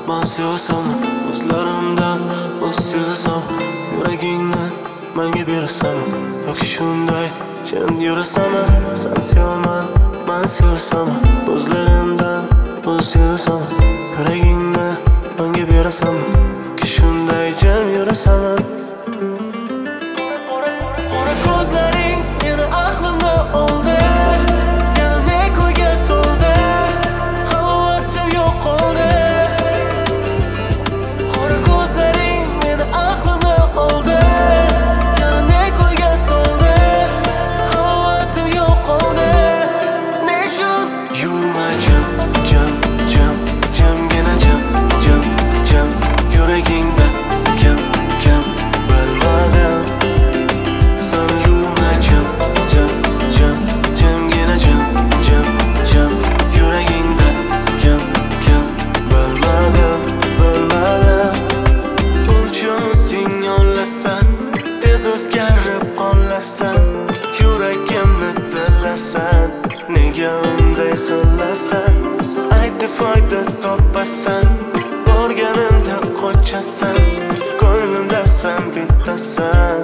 man sevasanmi? Ko'zlarimdan o'z sezasan, yuragingni menga berasanmi? Yoki shunday jim yurasanmi? Sen sevaman, man sevasanmi? Ko'zlarimdan o'z sezasan, yuragingni menga berasanmi? Yoki shunday jim yurasanmi? Qora ko'zlaring meni aqlimdan oldi, yana ne ko'yga soldi, halovatim yo'qoldi. Qora ko'zlaring meni aqlimdan oldi, yana ne ko'yga soldi, halovatim yo'qoldi. Nechun yurma jim, jim, jim, jimgina jim, jim, jim, yuragingda kim, kim bilmadim. Sen yurma jim, jim, jim, jimgina jim, jim, jim, yuragingda kim, kim bilmadim, bilmadim. Uchun yonlasan, tez o'zgarib qolasan, yuragimni tilasan, nega unday qilasan? Aytib foyda topasan, borganingda qochasan, ko'nglimda sen bittasan.